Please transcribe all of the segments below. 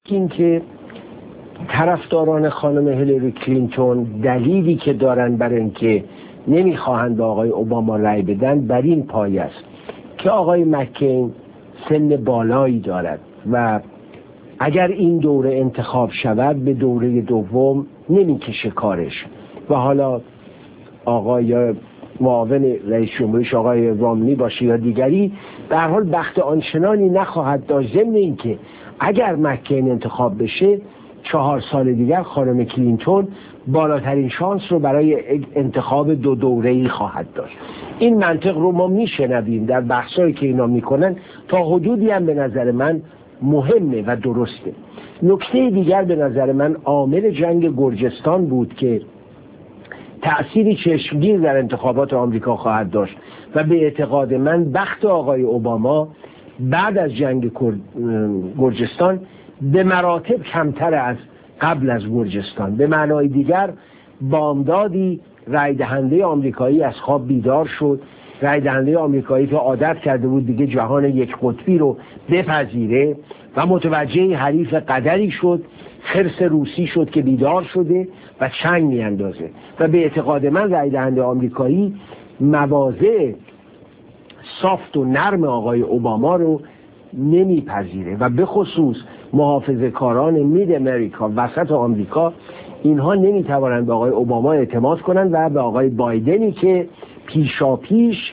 این که طرفداران خانم هیلاری کلینتون دلیلی که دارن برای اینکه نمیخواهند به آقای اوباما رأی بدن بر این پایه است که آقای مکین سن بالایی دارد و اگر این دوره انتخاب شود به دوره دوم نمیکشه کارش و حالا آقای معاون رئیس جمهورش آقای رامنی باشه یا دیگری به هر حال بخت آنچنانی نخواهد داشت، ضمن اینکه اگر مکین انتخاب بشه 4 سال دیگر خانم کلینتون بالاترین شانس رو برای انتخاب دو دوره‌ای خواهد داشت. این منطق رو ما میشنویم در بحثایی که اینا میکنن، تا حدودی هم به نظر من مهمه و درسته. نکته دیگر به نظر من عامل جنگ گرجستان بود که تأثیری چشمگیر در انتخابات آمریکا خواهد داشت و به اعتقاد من بخت آقای اوباما بعد از جنگ گرجستان به مراتب کمتر از قبل از گرجستان. به معنای دیگر بامدادی رای دهنده آمریکایی از خواب بیدار شد، رای دهنده آمریکایی که عادت کرده بود دیگه جهان یک قطبی رو بپذیره و متوجه حریف قدری شد، خرس روسی شد که بیدار شده و چنگ میاندازه و به اعتقاد من رای دهنده آمریکایی مواضع سافت و نرم آقای اوباما رو نمیپذیره و به خصوص محافظه کاران مید امریکا وسط آمریکا، اینها نمیتوانند به آقای اوباما اعتماد کنند و به آقای بایدنی که پیشاپیش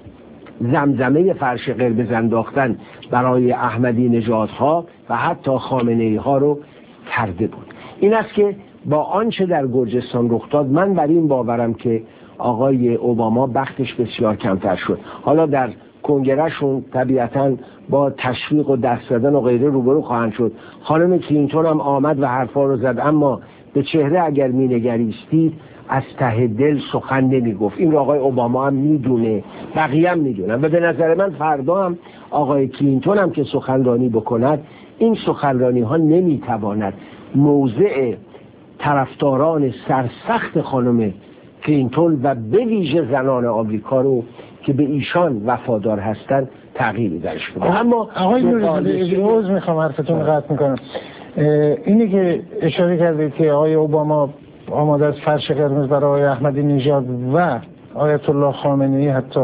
زمزمه فرش قرمز انداختن برای احمدی نژادها و حتی خامنه‌ای ها رو کرده بود. این است که با آنچه در گرجستان رخ داد من بر این باورم که آقای اوباما بختش بسیار کمتر شد. حالا در کنگرهشون طبیعتاً با تشویق و دست زدن و غیره روبرو خواهند شد. خانم کلینتون هم آمد و حرفا رو زد، اما به چهره اگر مینگریستید از ته دل سخن نمیگفت. این رو آقای اوباما هم میدونه، بقیه هم میدونن و به نظر من فردا هم آقای کلینتون هم که سخنرانی بکند، این سخنرانی ها نمیتواند موضع طرفداران سرسخت خانم کلینتون و به ویژه زنان آمریکا رو که به ایشان وفادار هستند تغییری درش بده. اما آقای نوریزاده روز میخوام حرفتون قطع میکنم. اینی که اشاره کردید که آقای اوباما آماده از فرش قرمز برای آقای احمدی نژاد و آیت الله خامنه‌ای حتی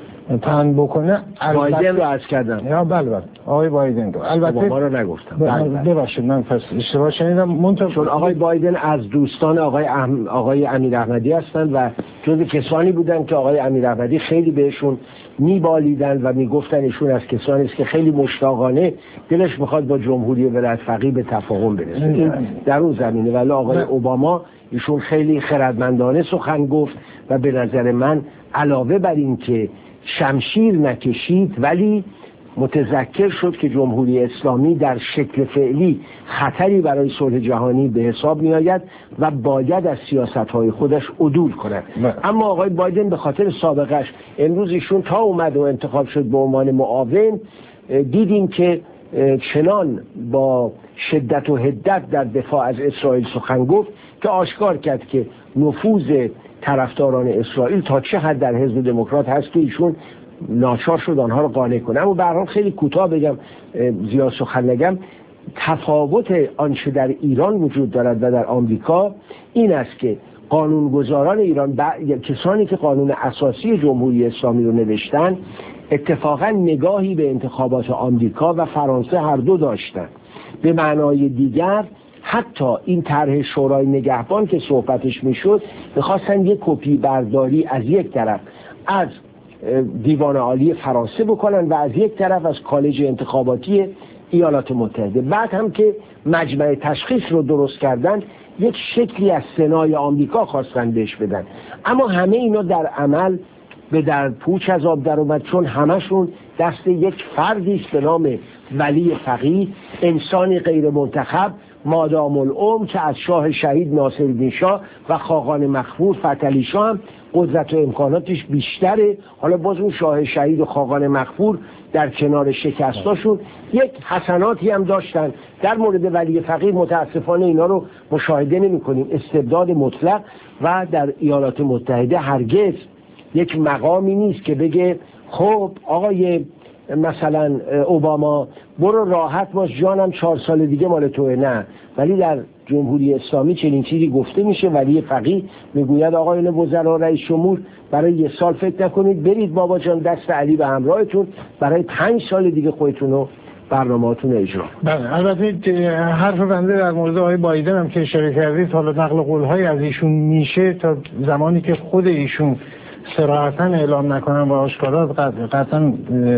پهن بکنه. بایدن رو عرض کردم. یا بله آقای بایدن رو. البته اوباما رو نگفتم. ببخشید من پس اشتباه شنیدم. چون آقای بایدن از دوستان آقای امیر احمدی هستند و جز کسانی بودند که آقای امیر احمدی خیلی بهشون میبالیدن و میگفتن ایشون از کسانی است که خیلی مشتاقانه دلش میخواد با جمهوری ولایت فقیه به تفاهم برسه. در اون زمینه ولی آقای اوباما ایشون خیلی خردمندانه سخن گفت و به نظر من علاوه بر این که شمشیر نکشید ولی متذکر شد که جمهوری اسلامی در شکل فعلی خطری برای صلح جهانی به حساب می آید و باید از سیاست‌های خودش عدول کند. اما آقای بایدن به خاطر سابقش امروز ایشون تا اومد و انتخاب شد به عنوان معاون، دیدیم که چنان با شدت و حدت در دفاع از اسرائیل سخن گفت که آشکار کرد که نفوذ طرفداران اسرائیل تا چه حد در حزب دموکرات هست که ایشون ناچار شد آنها رو قانع کنه. اما به هر حال خیلی کوتاه بگم، زیاد سخن نگم، تفاوت آنچه در ایران وجود دارد و در آمریکا این است که قانونگذاران ایران کسانی که قانون اساسی جمهوری اسلامی رو نوشتن اتفاقا نگاهی به انتخابات آمریکا و فرانسه هر دو داشتن. به معنای دیگر حتی این طرح شورای نگهبان که صحبتش میشد میخواستن یک کپی برداری از یک طرف از دیوان عالی فرانسه بکنن و از یک طرف از کالج انتخاباتی ایالات متحده. بعد هم که مجمع تشخیص رو درست کردن یک شکلی از سنای آمریکا خواستن بهش بدن، اما همه اینا در عمل به در پوچ از آب در اومد، چون همشون دست یک فردی است به نام ولی فقیه، انسانی غیر منتخب مادام العمر که از شاه شهید ناصرالدین شاه و خاقان مخفور فتحعلی شاه هم قدرت و امکاناتش بیشتره. حالا باز اون شاه شهید و خاقان مخفور در کنار شکستاشون یک حسناتی هم داشتن. در مورد ولی فقیه متاسفانه اینا رو مشاهده نمی کنیم. استبداد مطلق و در ایالات متحده هرگز یک مقامی نیست که بگه خب آقای مثلا اوباما برو راحت باش جانم 4 سال دیگه مال توه، نه. ولی در جمهوری اسلامی چنین چیزی گفته میشه. ولی فقیه میگوید آقایان وزرا، رئیس جمهور، برای 1 سال فکر نکنید، برید بابا جان دست علی به همراهتون، برای 5 سال دیگه خودتون رو برنامه‌تون اجرا. بله، البته حرف بنده در مورد آقای بایدن هم که اشاره کردید، حالا نقل قول‌های از ایشون میشه تا زمانی که خود ایشون صراحتاً اعلام نکنن و آشکارا قطعاً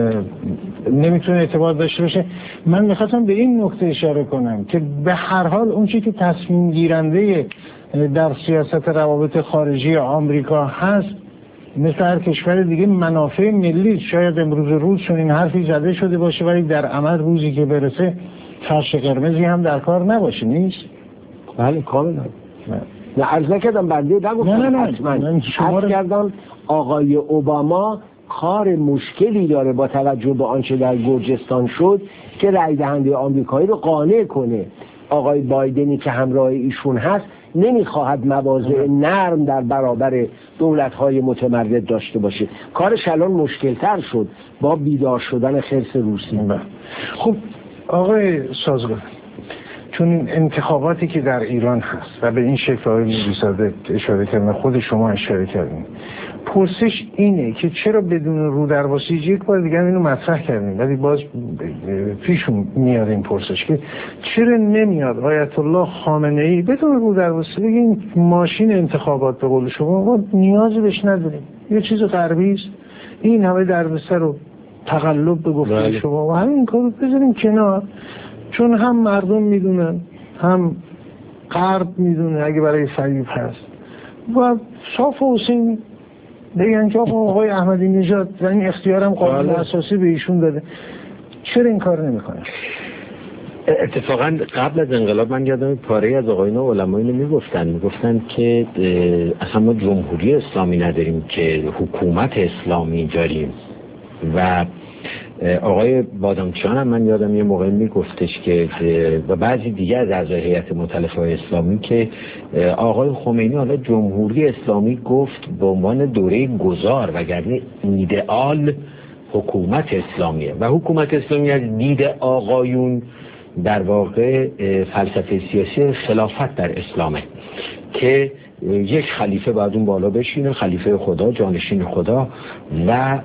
نمیتونه اعتبار داشته باشه. من میخواستم به این نکته اشاره کنم که به هر حال اون چیزی که تصمیم گیرنده در سیاست روابط خارجی آمریکا هست، مثل هر کشور دیگه منافع ملی. شاید امروز روز چون این حرفی زده شده باشه، ولی در عمل روزی که برسه فرش قرمزی هم در کار نباشه، نیست؟ بله کاملا. نه عرض نکردم، بنده نگفتم. نه عرض کردم آقای اوباما کار مشکلی داره با توجه به آنچه در گرجستان شد که رای دهنده آمریکایی رو قانع کنه. آقای بایدنی که همراه ایشون هست نمیخواهد مواضع نرم در برابر دولت‌های متمرد داشته باشه. کارش الان مشکل‌تر شد با بیدار شدن خرس روسی. خب آقای سازگار، چون این انتخاباتی که در ایران هست و به این شکل های نوری‌زاده اشاره کردن، خود شما اشاره کردین، پرسش اینه که چرا بدون رو درواسی، یک بار دیگه اینو مطرح کردیم ولی باز پیشون میاد این پرسش که چرا نمیاد آیت الله خامنه ای بدون رو درواسی بگه این ماشین انتخابات به قول شما ما نیازی بهش نداریم، یه چیز غربی است، این همه دروسه رو تقلب به گفته شما و همین کارو بذاریم کنار، چون هم مردم میدونن هم غرب میدونه اگه برای فریب هست و صاف و حسین بگن که آقای احمدی نژاد و این اختیارم قانون اساسی به ایشون داده، چرا این کار نمیکنه؟ اتفاقا قبل از انقلاب من یادم پاره از آقایون علما اینو میگفتن که اصلا ما جمهوری اسلامی نداریم که حکومت اسلامی داریم. و آقای بادامچیان هم من یادم یه موقع میگفتش که و بعضی دیگر از اعضای هیئت مؤتلفه اسلامی که آقای خمینی حالا جمهوری اسلامی گفت به عنوان دوره گذار، وگرنه ایدئال حکومت اسلامیه و حکومت اسلامی از دید آقایون در واقع فلسفه سیاسی خلافت در اسلامه که یک خلیفه بعد اون بالا بشینه، خلیفه خدا، جانشین خدا و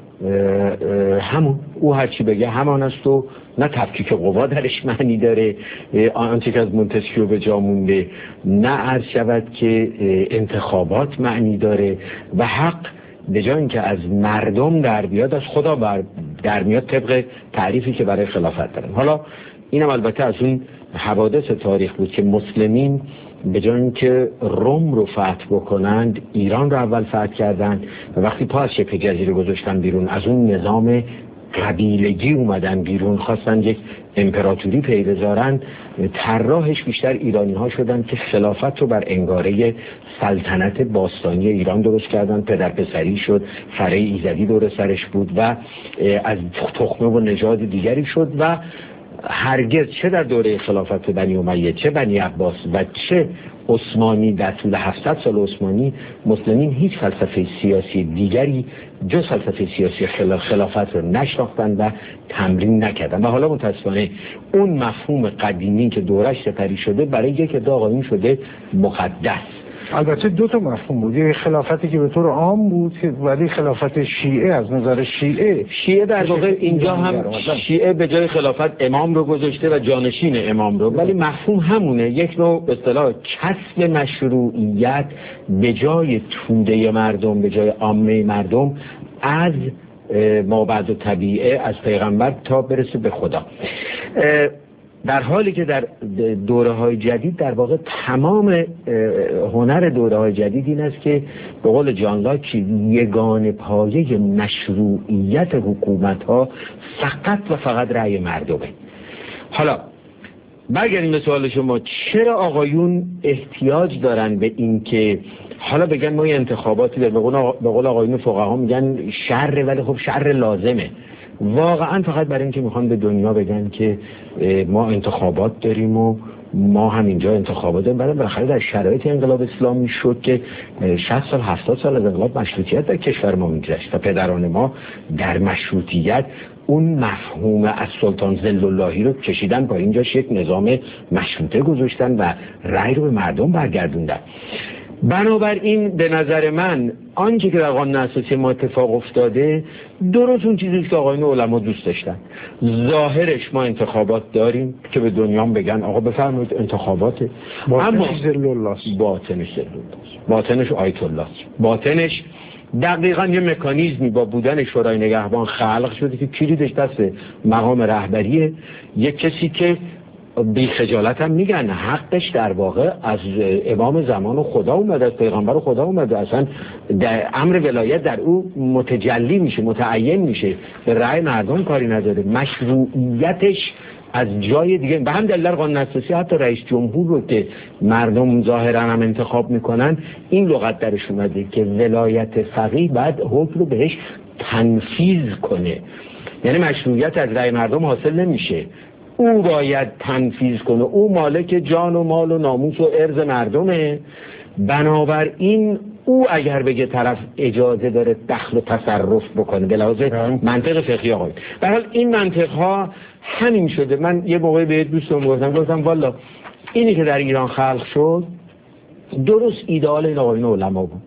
همون او هرچی بگه همان است و نه تفکیک قوا درش معنی داره، آنچه که از مونتسکیو به جا مونده، نه عرض شود که انتخابات معنی داره و حق به جای اینکه از مردم در بیاد از خدا در میاد طبق تعریفی که برای خلافت دارن. حالا اینم البته از اون حوادث تاریخ بود که مسلمین به جای اینکه روم رو فتح بکنند ایران رو اول فتح کردند و وقتی پا از شبه جزیره گذاشتن بیرون، از اون نظام قبیلگی اومدن بیرون، خواستن یک امپراتوری پی بذارن، طراحش بیشتر ایرانی ها شدن که خلافت رو بر انگاره سلطنت باستانی ایران درست کردن. پدر پسری شد، فره ایزدی دور سرش بود و از تخمه و نژاد دیگری شد و هرگز چه در دوره خلافت بنی امیه، چه بنی عباس و چه عثمانی در طول 700 سال عثمانی، مسلمین هیچ فلسفه سیاسی دیگری جز فلسفه سیاسی خلافت رو نشناختن و تمرین نکردن و حالا متاسفانه اون مفهوم قدیمی که دورش سپری شده برای یک عده آقایون شده مقدس. البته دو تا مفهوم بود، یه خلافتی که به طور عام بود ولی خلافت شیعه از نظر شیعه در واقع اینجا هم شیعه به جای خلافت امام رو گذاشته و جانشین امام رو، ولی مفهوم همونه، یک نوع به اصطلاح کسب مشروعیت به جای توده مردم، به جای عامه مردم از مابعد و طبیعه، از پیغمبر تا برسه به خدا. در حالی که در دوره‌های جدید در واقع تمام هنر دوره‌های جدید این است که به قول جان لاک یگانه پایه مشروعیت حکومت‌ها فقط و فقط رأی مردمه. حالا برگردیم به سوال شما، چرا آقایون احتیاج دارن به این که حالا بگن ما انتخاباتی داریم؟ به قول آقایون فقها میگن شر، ولی خب شر لازمه، واقعا فقط برای اینکه میخوان به دنیا بگن که ما انتخابات داریم و ما هم اینجا انتخابات داریم. بعد بالاخره در شرایط انقلاب اسلامی شد که 60 سال 70 سال از انقلاب مشروطیت در کشور ما میگذشت و پدران ما در مشروطیت اون مفهوم از سلطان ذل اللهی رو کشیدن با اینجاش یک نظام مشروطه گذاشتن و رأی رو به مردم برگردوندن. بنابراین به نظر من آنچه که در قانون اساسی ما اتفاق افتاده درست اون چیزی که آقایون علما دوست داشتن. ظاهرش ما انتخابات داریم که به دنیا بگن آقا بفرمایید انتخاباته، اما ذل الله باطنش آیت الله، باطنش دقیقاً یه مکانیزمی با بودن شورای نگهبان خلق شده که کلیدش دست مقام رهبریه، یک کسی که بی خجالت هم میگن حقش در واقع از امام زمان و خدا اومده، از پیغمبر و خدا اومده، اصلا در امر ولایت در او متجلی میشه، متعین میشه، به رأی مردم کاری نداره، مشروعیتش از جای دیگه. به هم دلیل قانون اساسی حتی رئیس جمهور رو که مردم ظاهرا هم انتخاب میکنن این لغت درش اومده که ولایت فقیه بعد حکم رو بهش تنفیذ کنه، یعنی مشروعیت از رأی مردم حاصل نمیشه، او باید تنفیذ کنه، او مالک جان و مال و ناموس و ارض مردمه. بنابراین او اگر بگه طرف اجازه داره دخل و تصرف بکنه به لحاظ منطق فقهی آقای. به هر حال این منطق ها همین شده. من یه موقع به دوستم گفتم والا اینی که در ایران خلق شد درست ایدئال این آقایون علما بود،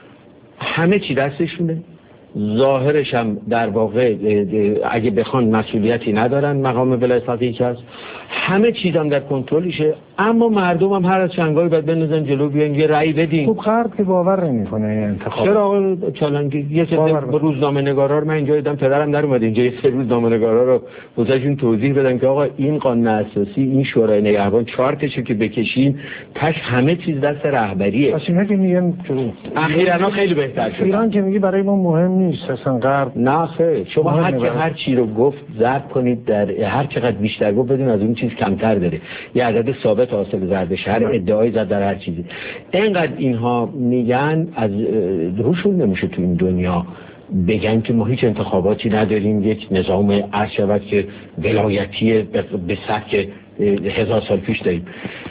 همه چی دستشونه، ظاهرش هم در واقع اگه بخوان مسئولیتی ندارن، مقام ولایت فقیه که هست، همه چیز هم در کنترلشه، اما مردم هم هر از چنگایی باید بنزن جلو بیان یه رأی بدین. خوب غرب که باور نمی‌کنه انتخاب. چرا آقا چالنگی یه سری روزنامه‌نگارا رو من اینجا دیدم، پدرم در اومد اینجا یه سری روزنامه‌نگارا رو واسهشون توضیح بدن که آقا این قانون اساسی، این شورای نگهبان چارتشو که بکشین تاش همه چیز دست رهبریه. پس اینا که میگن اخیراً خیلی بهتر شد. ایران که میگه برای ما مهم نیست اصلا غرب. نه خیر، شما هر چی رو گفت ضرب کنید در هر چقدر بیشتر گفت بدون از اون چیز کمتر داره، یه عدد ثابت حاصل زردش، هر ادعایی زد در هر چیزی. اینقدر اینها میگن از روشون نمیشه تو این دنیا بگن که ما هیچ انتخاباتی نداریم، یک نظام عرض شود که ولایتی به سبک 1000 سال پیش داریم،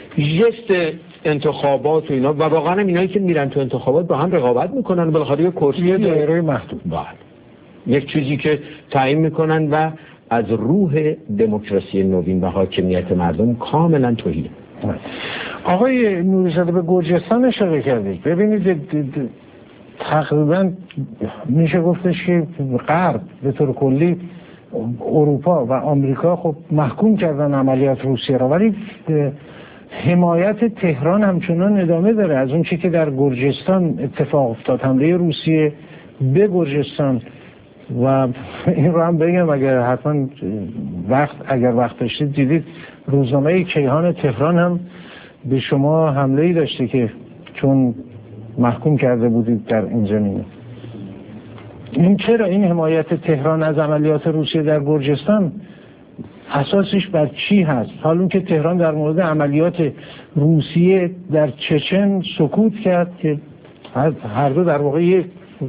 جست انتخابات و اینا، و واقعا اینایی که میرن تو انتخابات با هم رقابت میکنن، بالاخره یه کرسی دایره محدود یک چیزی که تعیین میکنن و از روح دموکراسی نوین و حاکمیت مردم کاملا توهیه. آقای نوری‌زاده به گرجستان اشاره کردید. ببینید تقریبا میشه گفتش که غرب به طور کلی اروپا و آمریکا خب محکوم کردن عملیات روسیه را، ولی حمایت تهران همچنان ادامه داره. از اون چیزی که در گرجستان اتفاق افتاد، حمله روسیه به گرجستان، و این رو هم بگم اگر وقت داشتید دیدید روزنامه کیهان تهران هم به شما حمله‌ای داشته که چون محکوم کرده بودید در این زمینه. این چرا این حمایت تهران از عملیات روسیه در گرجستان اساسش بر چی هست؟ حالا که تهران در مورد عملیات روسیه در چچن سکوت کرد که هر دو در واقع یک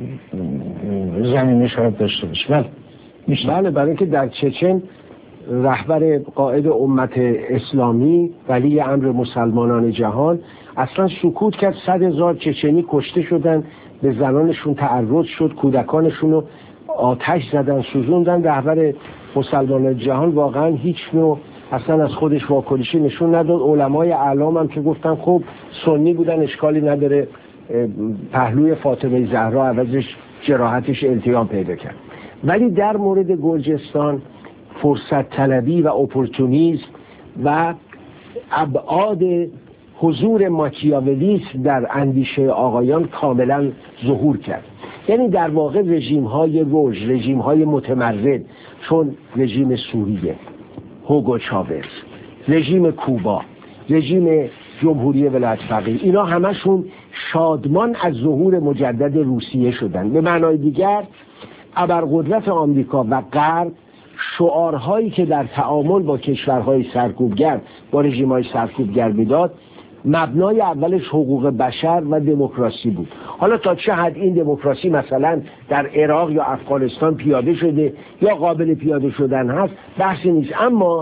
زمینه شاید داشته باشه. بله، برای اینکه در چچن رهبر قائد امت اسلامی ولی امر مسلمانان جهان اصلا سکوت کرد. 100,000 چچنی کشته شدن، به زنانشون تعرض شد، کودکانشون رو آتش زدن، سوزوندن. رهبر مسلمانان جهان واقعا هیچ نوع اصلا از خودش واکنشی نشون نداد. علمای اعلام هم که گفتن خب سنی بودن اشکالی نداره، پهلوی فاطمه زهرا عوضش جراحتش التیام پیدا کرد. ولی در مورد گرجستان فرصت طلبی و اپورتونیسم و ابعاد حضور ماکیاولیسم در اندیشه آقایان کاملا ظهور کرد. یعنی در واقع رژیم‌های روژ، رژیم‌های متمرد چون رژیم سوریه، هوگو چاوز، رژیم کوبا، رژیم جمهوری ولایت فقیه، اینا همشون شادمان از ظهور مجدد روسیه شدن. به معنای دیگر ابرقدرت آمریکا و غرب شعارهایی که در تعامل با کشورهای سرکوبگر، با رژیم‌های سرکوبگر میداد، مبنای اولش حقوق بشر و دموکراسی بود. حالا تا چه حد این دموکراسی مثلا در عراق یا افغانستان پیاده شده یا قابل پیاده شدن هست بحثی نیست، اما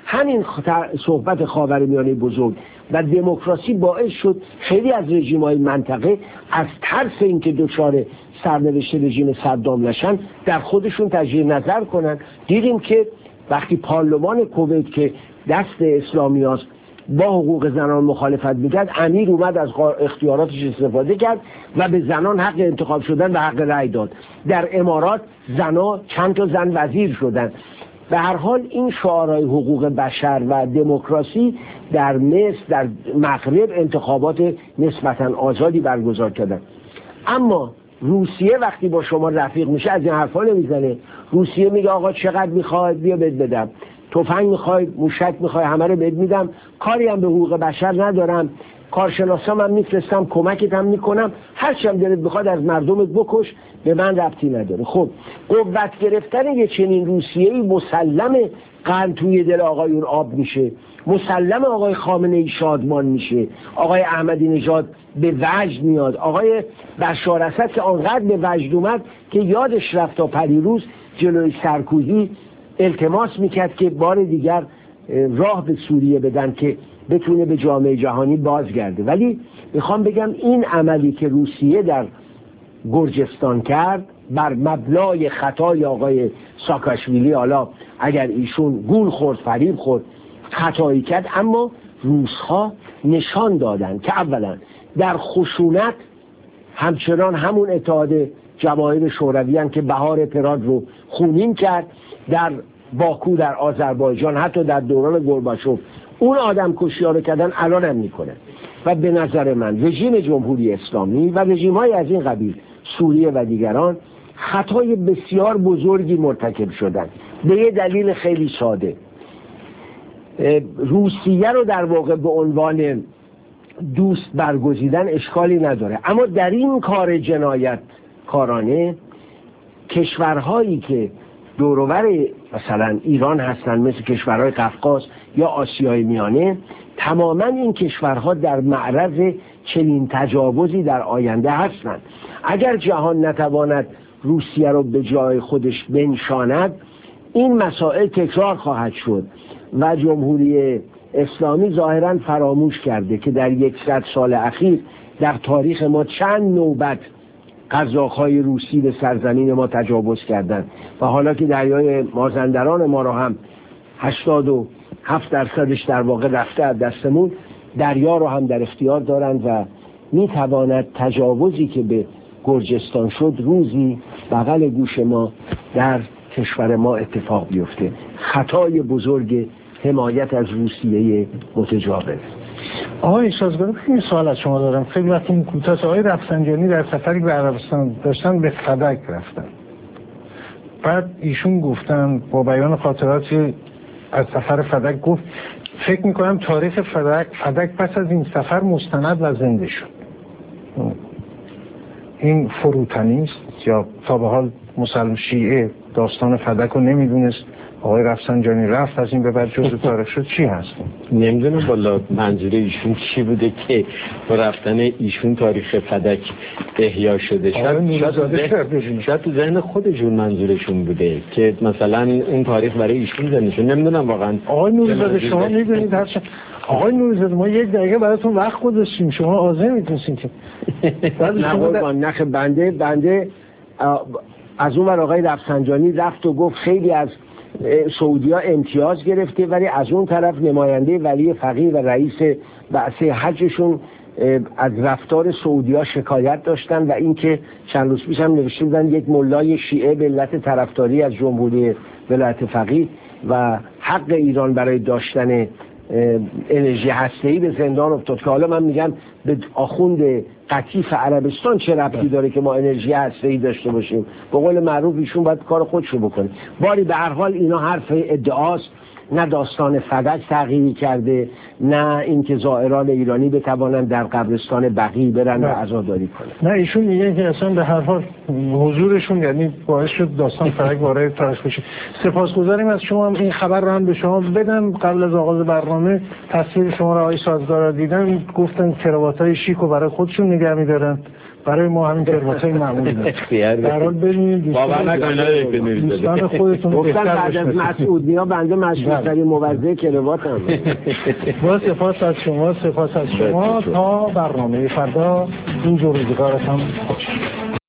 همین صحبت خاورمیانه بزرگ و دموکراسی باعث شد خیلی از رژیم‌های منطقه از ترس اینکه دچار سرنوشت رژیم صدام نشن در خودشون تجدید نظر کنن. دیدیم که وقتی پارلمان کویت که دست اسلامیاست با حقوق زنان مخالفت میکرد، امیر اومد از اختیاراتش استفاده کرد و به زنان حق انتخاب شدن و حق رأی داد. در امارات زنان چند تا زن وزیر شدن. به هر حال این شعارهای حقوق بشر و دموکراسی در مصر، در مغرب انتخابات نسبتاً آزادی برگزار کردن. اما روسیه وقتی با شما رفیق میشه از این حرفا نمیزنه. روسیه میگه آقا چقدر میخواد بیا بهت بدم، تفنگ میخوای، موشک میخوای، همه رو بهت میدم، کاری هم به حقوق بشر ندارم، کارشناسام هم میفرستم، کمکت هم میکنم، هرچی هم دلت بخواد از مردمت بکش، به من ربطی نداره. خب قوت گرفتن یه چنین روسیه‌ای مسلمه قند توی دل آقایون آب میشه، مسلم آقای خامنه ای شادمان میشه، آقای احمدی نژاد به وجد میاد، آقای بشار اسد که آنقدر به وجد اومد که یادش رفت تا پریروز جلوی سرکوزی التماس میکرد که بار دیگر راه به سوریه بدن که بتونه به جامعه جهانی بازگرده. ولی میخوام بگم این عملی که روسیه در گرجستان کرد بر مبنای خطای آقای ساکاشویلی، حالا اگر ایشون گول خورد، فریب خورد، خطایی کرد، اما روس‌ها نشان دادن که اولا در خشونت همچنان همون اتحاد جماهیر شوروی که بهار پراگ رو خونین کرد، در باکو در آذربایجان، حتی در دوران گورباچوف اون آدم کشی ها رو کردن، الان هم میکنه. و به نظر من رژیم جمهوری اسلامی و رژیم‌های از این قبیل، سوریه و دیگران، خطای بسیار بزرگی مرتکب شدن به یه دلیل خیلی ساده. روسیه رو در واقع به عنوان دوست برگزیدن اشکالی نداره، اما در این کار جنایت کارانه کشورهایی که دوروبر مثلا ایران هستن، مثل کشورهای قفقاز یا آسیای میانه، تماما این کشورها در معرض چنین تجاوزی در آینده هستند. اگر جهان نتواند روسیه رو به جای خودش بنشاند، این مسائل تکرار خواهد شد و جمهوری اسلامی ظاهراً فراموش کرده که در 100 سال اخیر در تاریخ ما چند نوبت قزاق‌های روسی به سرزمین ما تجاوز کردند و حالا که دریای مازندران ما را هم 87% در واقع رفته از دستمون، دریا رو هم در اختیار دارند و میتواند تجاوزی که به گرجستان شد روزی بغل گوش ما در کشور ما اتفاق بیفته. خطای بزرگ حمایت از روسیه متجاوز. آقای شازگار، این سوال از شما دارم. خیلی وقت این کوتاه، آقای رفسنجانی در سفری به عربستان داشتن به فدک رفتن، بعد ایشون گفتن با بیان خاطراتی از سفر فدک، گفت فکر میکنم تاریخ فدک پس از این سفر مستند و زنده شد. این فروتنی است یا تا به حال مسلم شیعه داستان فدک رو نمیدونست، آقای رفسنجانی رفت از این به بعد جزء تاریخ شد؟ چی هست؟ نمیدونم والا منظور ایشون چی بوده که با رفتن ایشون تاریخ فدک احیا شده. شاید تو ذهن خودشون منظورشون بوده که مثلا اون تاریخ برای ایشون زنده شد. نمیدونم واقعا. آقای نوریزاده شما میدونید هرچند آقای نوریزاده ما 1 دقیقه براتون وقت گذاشتیم، شما آذر میتونستین که نخ بنده از اون ور آقای رفسنجانی رفت و گفت خیلی از سعودیا امتیاز گرفته، ولی از اون طرف نماینده ولی فقیه و رئیس بعثه حجشون از رفتار سعودیا شکایت داشتن و اینکه چند روز پیش هم نوشته بودن یک ملای شیعه به علت طرفداری از جمهوری ولایت فقیه و حق ایران برای داشتن انرژی هسته‌ای به زندان افتاد، که حالا من میگم به آخوند قطیف عربستان چه ربطی داره که ما انرژی هسته‌ای داشته باشیم؟ به قول معروف ایشون باید کار خودشو بکنه. باری به هر حال اینا حرف ادعاست، نه داستان فدک تغییری کرده، نه اینکه زائران ایرانی بتوانند در قبرستان بقیع برن و عزاداری کنن. نه، ایشون میگن که اصلا به هر حال حضورشون یعنی باعث شد داستان فدک وارد تاریخ بشه. سپاسگزاریم از شما. این خبر رو هم به شما بدم قبل از آغاز برنامه. تصویر شما رو آقای سازگار دیدن، گفتن کراواتای شیک رو برای خودشون نگه می‌دارن برای ما همین کرواتای معمولی نیست. در حال ببینید دوستان خودتون رو گفتن بعد از مسعودی‌ها بنده مشهورترین موزع کرواتم. با سپاس از شما، تا برنامه فردا این جور روزگارتان خوش.